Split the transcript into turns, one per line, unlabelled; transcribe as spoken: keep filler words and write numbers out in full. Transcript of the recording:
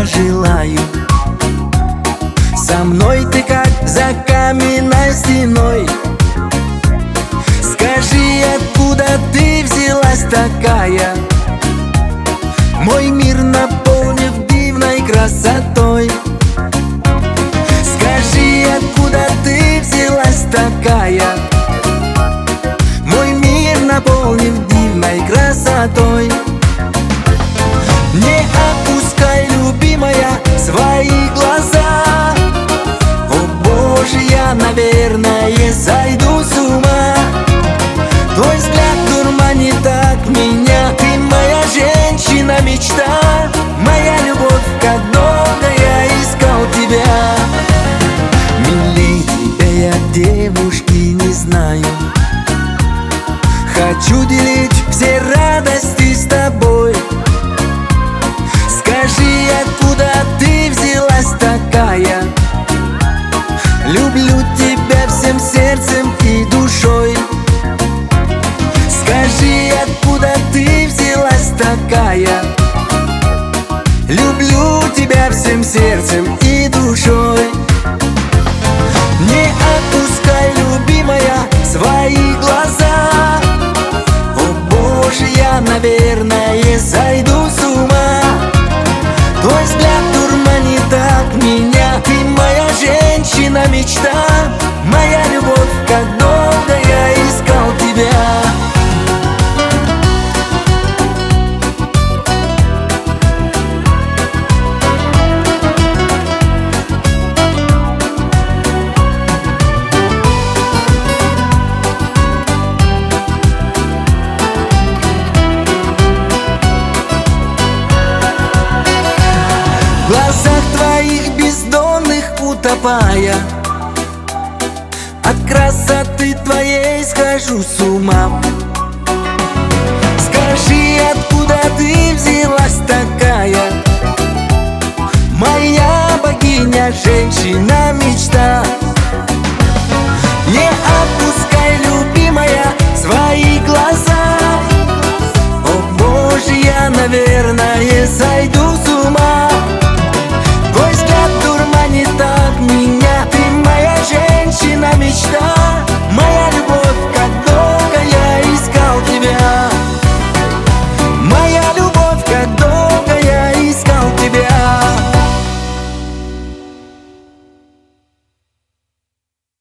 желаю. Со мной ты как за каменной стеной. Скажи, откуда ты взялась такая? Мой мир наполнен дивной красотой. Скажи, откуда ты взялась такая? Мой мир наполнен дивной красотой. Не опускай, любимая, свои глаза. О Боже, я, наверное, сойду с ума. Твой взгляд дурманит так меня. Ты моя женщина, мечта, моя любовь, как долго я искал тебя. Милей тебя я, девушки, не знаю. Хочу делить все радости с тобой. Скажи, откуда ты взялась такая? Люблю тебя всем сердцем и душой. Скажи, откуда ты взялась такая? Люблю тебя всем сердцем и душой. Не отпускай, любимая, свои глаза. О Боже, я, наверное, сойду с ума. Твой взгляд дурманит так меня. Ты моя женщина, мечта, моя любовь, как долго я искал тебя. В глазах твоих бездонных утопая, от красоты твоей схожу с ума. Скажи, откуда ты взялась такая? Моя богиня, женщина, мечта. Не опускай, любимая, свои глаза. О Боже, я, наверное, сойду